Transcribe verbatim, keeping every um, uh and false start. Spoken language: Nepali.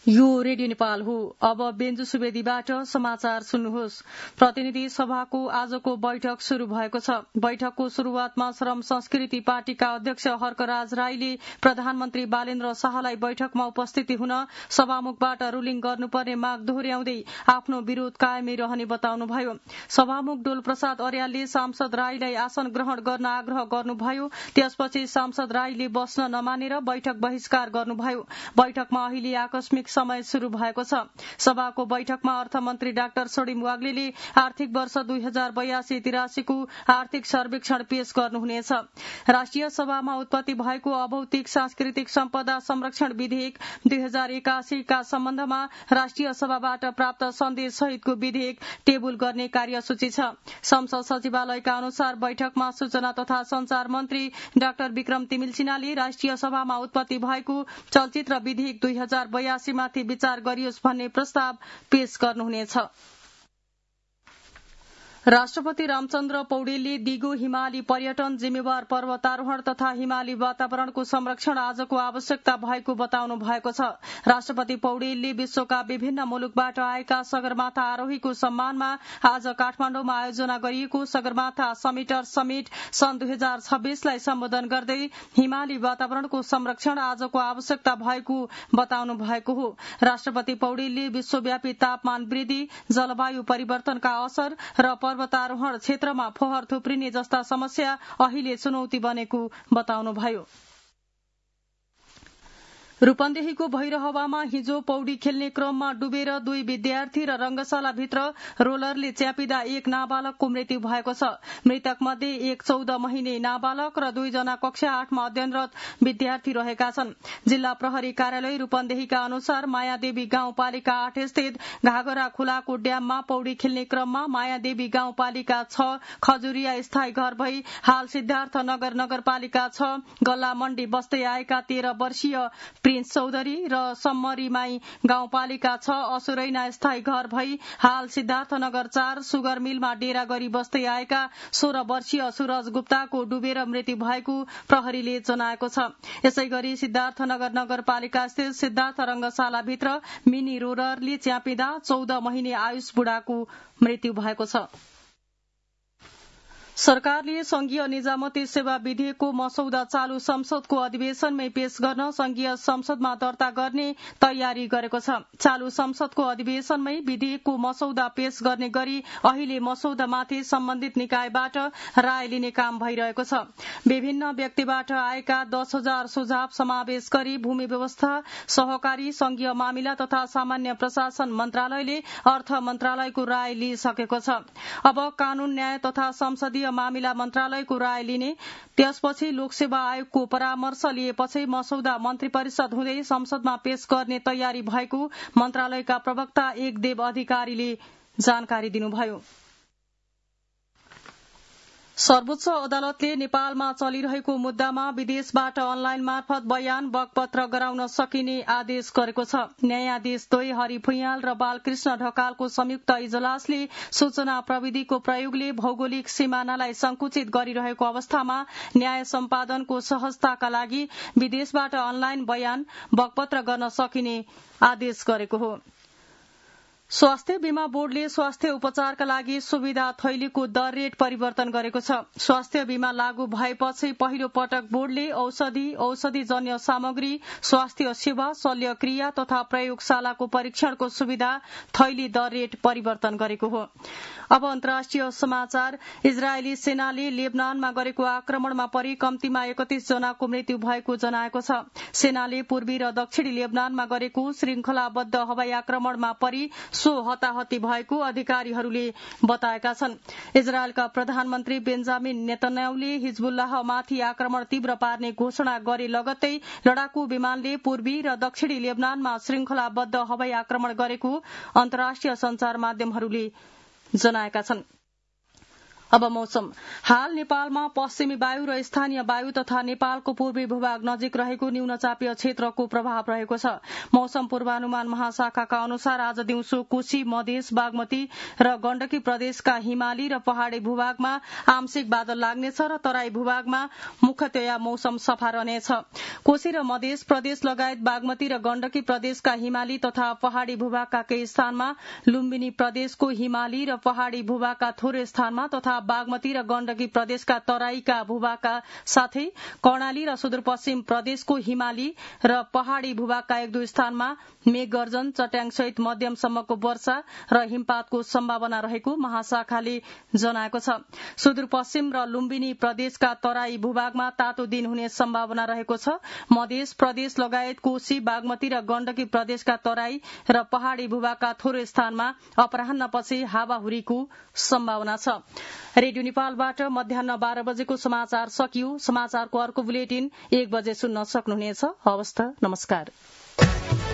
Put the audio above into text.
यो रेडियो नेपाल हो। अब बेन्जु सुवेदीबाट समाचार सुन्नुहोस्। प्रतिनिधि सभाको आजको बैठक शुरू भएको छ। बैठकको शुरूआतमा श्रम संस्कृति पार्टीका अध्यक्ष हर्कराज राईले प्रधानमन्त्री बालेन्द्र शाहलाई बैठकमा उपस्थिति हुन सभामुखबाट रुलिङ गर्नुपर्ने माग दोहोर्याउँदै आफ्नो विरोध कायमै रहने बताउनुभयो। सभामुख डोल प्रसाद अर्यालले सांसद राईलाई आसन ग्रहण गर्न आग्रह गर्नुभयो। त्यसपछि सांसद राईले बस्न नमानेर बैठक बहिष्कार गर्नुभयो। बैठकमा अहिले आकस्मिक समय शुरू भएको छ। सभाको बैठकमा अर्थमन्त्री डाक्टर सडिम वाग्लेले आर्थिक वर्ष दुई हजार बयासी तिरासीको आर्थिक सर्वेक्षण पेश गर्नुहुनेछ। राष्ट्रिय सभामा उत्पत्ति भएको अभौतिक सांस्कृतिक सम्पदा संरक्षण विधेयक दुई हजार एकासीका सम्बन्धमा राष्ट्रिय सभाबाट प्राप्त सन्देश सहितको विधेयक टेबुल गर्ने कार्यसूची छ। संसद सचिवालयका अनुसार बैठकमा सूचना तथा संचार मन्त्री डाक्टर विक्रम तिमिल सिन्हाले राष्ट्रिय सभामा उत्पत्ति भएको चलचित्र विधेयक दुई हजार बयासी माथि विचार गरियोस् भन्ने प्रस्ताव पेश गर्नुहुनेछ। राष्ट्रपति रामचन्द्र पौडेलले दिगो हिमाली पर्यटन, जिम्मेवार पर्वतारोहण तथा हिमाली वातावरणको संरक्षण आजको आवश्यकता भएको बताउनु भएको छ। राष्ट्रपति पौडेलले विश्वका विभिन्न मुलुकबाट आएका सगरमाथा आरोहीको सम्मानमा आज काठमाडौँमा आयोजना गरिएको सगरमाथा समिटर समिट सन् दुई हजार छब्बीसलाई सम्बोधन गर्दै हिमाली वातावरणको संरक्षण आजको आवश्यकता भएको बताउनु भएको हो। राष्ट्रपति पौडेलले विश्वव्यापी तापमान वृद्धि, जलवायु परिवर्तनका असर र पर्वतारोहण क्षेत्रमा फोहोर थुप्रिने जस्ता समस्या अहिले चुनौती बनेको बताउनुभयो। रूपन्देहीको भैरहवामा हिजो पौडी खेल्ने क्रममा डुबेर दुई विद्यार्थी र रंगशाला भित्र रोलरले च्यापिँदा एक नाबालकको मृत्यु भएको छ। मृतक मध्ये एक चौध महिने नाबालक र दुईजना कक्षा आठमा अध्ययनरत विद्यार्थी रहेका छन्। जिल्ला प्रहरी कार्यालय रूपन्देहीका अनुसार मायादेवी गाउँपालिका आठ स्थित घागरा खोलाको ड्याममा पौडी खेल्ने क्रममा मायादेवी गाउँपालिका छ खजुरिया स्थायी घर भई हाल सिद्धार्थ नगर नगरपालिका छ गल्ला मण्डी बस्दै आएका तेह्र वर्षीय प्रिन्स चौधरी र सम्मरीमाई गाउँपालिका छ असुरैना स्थायी घर भई हाल सिद्धार्थनगर चार सुगर मिलमा डेरा गरी बस्दै आएका सोह्र वर्षीय सूरज गुप्ताको डुबेर मृत्यु भएको प्रहरीले जनाएको छ। यसै गरी सिद्धार्थनगर नगरपालिका स्थित सिद्धार्थ रंगशालाभित्र मिनी रोलरले च्यापिँदा चौध महिने आयुष बुढाको मृत्यु भएको छ। सरकारले संघीय निजामती सेवा विधेयकको मसौदा चालू संसदको अधिवेशनमै पेश गर्न संघीय संसदमा दर्ता गर्ने तयारी गरेको छ। चालू संसदको अधिवेशनमै विधेयकको मसौदा पेश गर्ने गरी अहिले मसौदामाथि सम्बन्धित निकायबाट राय लिने काम भइरहेको छ। विभिन्न व्यक्तिबाट आएका दस हजार सुझाव समावेश गरी भूमि व्यवस्था, सहकारी, संघीय मामिला तथा सामान्य प्रशासन मन्त्रालयले अर्थ मन्त्रालयको राय लिइसकेको छ। अब कानून न्याय तथा संसदीय मामिला मन्त्रालयको राय लिने, त्यसपछि लोकसेवा आयोगको परामर्श लिएपछि मसौदा मन्त्री परिषद हुँदै संसदमा पेश गर्ने तयारी भएको मन्त्रालयका प्रवक्ता एकदेव अधिकारीले जानकारी दिनुभयो। सर्वोच्च अदालतले नेपालमा चलिरहेको मुद्दामा विदेशबाट अनलाइन मार्फत बयान बकपत्र गराउन सकिने आदेश गरेको छ। न्यायाधीश द्वय हरि भुइयाल र बालकृष्ण ढकालको संयुक्त इजलासले सूचना प्रविधिको प्रयोगले भौगोलिक सिमानालाई संकुचित गरिरहेको अवस्थामा न्याय सम्पादनको सहजताका लागि विदेशबाट अनलाइन बयान बकपत्र गर्न सकिने आदेश गरेको हो। स्वास्थ्य बीमा बोर्डले स्वास्थ्य उपचारका लागि सुविधा थैलीको दर रेट परिवर्तन गरेको छ। स्वास्थ्य बीमा लागू भएपछि पहिलो पटक बोर्डले औषधि, औषधिजन्य सामग्री, स्वास्थ्य सेवा, शल्यक्रिया तथा प्रयोगशालाको परीक्षणको सुविधा थैली दर रेट परिवर्तन गरेको हो। अब अन्तर्राष्ट्रिय समाचार। इजरायली सेनाले लेबनानमा गरेको आक्रमणमा परि कम्तीमा एकतीस जनाको मृत्यु भएको जनाएको छ। सेनाले पूर्वी र दक्षिणी लेबनानमा गरेको श्रृंखलाबद्ध हवाई आक्रमणमा परि सो हताहती भएको अधिकारीहरूले बताएका छन्। इजरायलका प्रधानमन्त्री बेन्जामिन नेतन्याहुले हिजबुल्लाहमाथि आक्रमण तीव्र पार्ने घोषणा गरे लगत्तै लडाकू विमानले पूर्वी र दक्षिणी लेबनानमा श्रृंखलाबद्ध हवाई आक्रमण गरेको अन्तर्राष्ट्रिय संचार माध्यमहरूले जनाएका छन्। अब मौसम। हाल नेपालमा पश्चिमी वायु र स्थानीय वायु तथा नेपालको पूर्वी भूभाग नजिक रहेको न्यूनचापीय क्षेत्रको प्रभाव रहेको छ। मौसम पूर्वानुमान महाशाखाका अनुसार आज दिउँसो कोशी, मधेस, बागमती र गण्डकी प्रदेशका हिमाली र पहाड़ी भूभागमा आंशिक बादल लाग्नेछ र तराई भूभागमा मुख्यतया मौसम सफा रहनेछ। कोशी र मधेस प्रदेश लगायत बागमती र गण्डकी प्रदेशका हिमाली तथा पहाड़ी भूभागका केही स्थानमा, लुम्बिनी प्रदेशको हिमाली र पहाड़ी भूभागका थोरै स्थानमा तथा बागमती र गण्डकी प्रदेशका तराईका भूभागका साथै कर्णाली र सुदूरपश्चिम प्रदेशको हिमाली र पहाड़ी भूभागका एक दुई स्थानमा मेघगर्जन, चट्याङसहित मध्यमसम्मको वर्षा र हिमपातको सम्भावना रहेको महाशाखाले जनाएको छ। सुदूरपश्चिम र लुम्बिनी प्रदेशका तराई भूभागमा तातो दिन हुने सम्भावना रहेको छ। मधेस प्रदेश लगायत कोशी, बागमती र गण्डकी प्रदेशका तराई र पहाड़ी भूभागका थोरै स्थानमा अपराह्नपछि हावाहुरीको सम्भावना छ। रेडियो नेपालबाट मध्याह्न बाह्र बजेको समाचार सकियो। समाचारको अर्को बुलेटिन एक बजे सुन्न सक्नुहुनेछ। हवस् त, नमस्कार।